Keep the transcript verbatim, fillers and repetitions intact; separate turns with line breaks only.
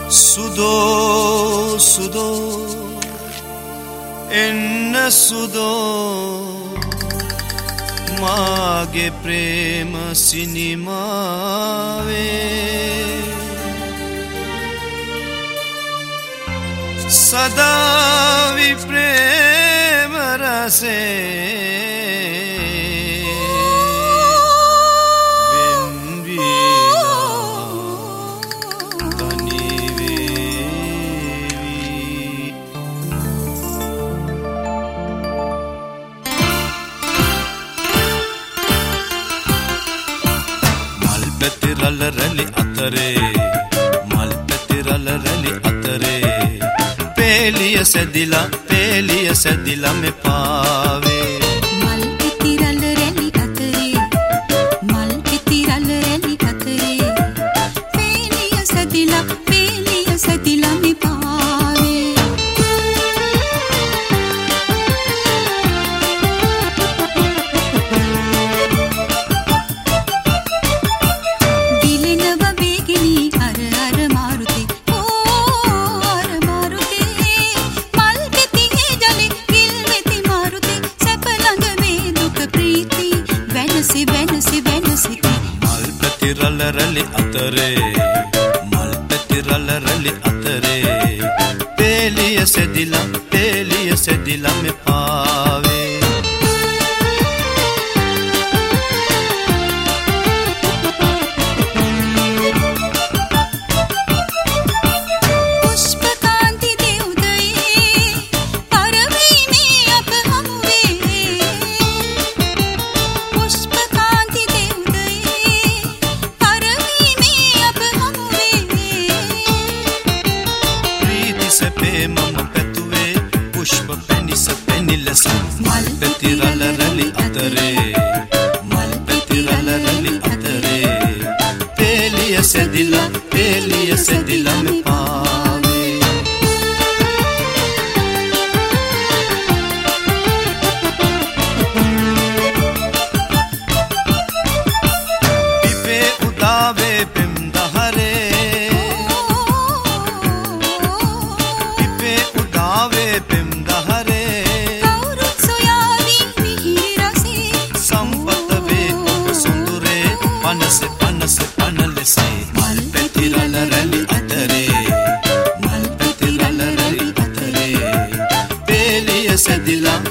සුදෝ සුදෝ එන්න සුදෝ මාගේ ප්‍රේම සිනිමාවේ සදා විප්‍රේම රසේ රල රැලි අතරේ මල් පැති රල රැලි අතරේ පේලිය සැදිලා පේලිය සැදිලා මේ පාවේ
මල් පැති රල රැලි අතරේ මල් පැති රල රැලි අතරේ පේලිය සැදිලා පේලිය සැදිලා මේ පාවේ
රල රැලි අතරේ මල් පැති රල රැලි අතරේ පේලිය සැදිලා පේලිය සැදිලා මේ පාවේ
පුෂ්පකාන්ති දේ උදයේ පරවීමේ අප හමුවේ පුෂ්පකාන්ති දේ උදයේ
සැපේ මම පැතුවේ පුෂ්ප පැනිස පැනිලස මල් පැති රල රැලි අතරේ මල් පැති රල රැලි අතරේ පේලිය සැදිලා පේලිය සැදිලා මේ පාවේ පිපේ උදාවේ පෙම් දහරේ පෙම් දහරේ
කවුරුත් සොයාවි මිහිරි රසේ
සම්පත වේ ඔබ සුඳුරේ පනස පනස පනලසේ මල් පැති රල රැලි අතරේ මල් පැති රල රැලි අතරේ පේලිය සැදිලා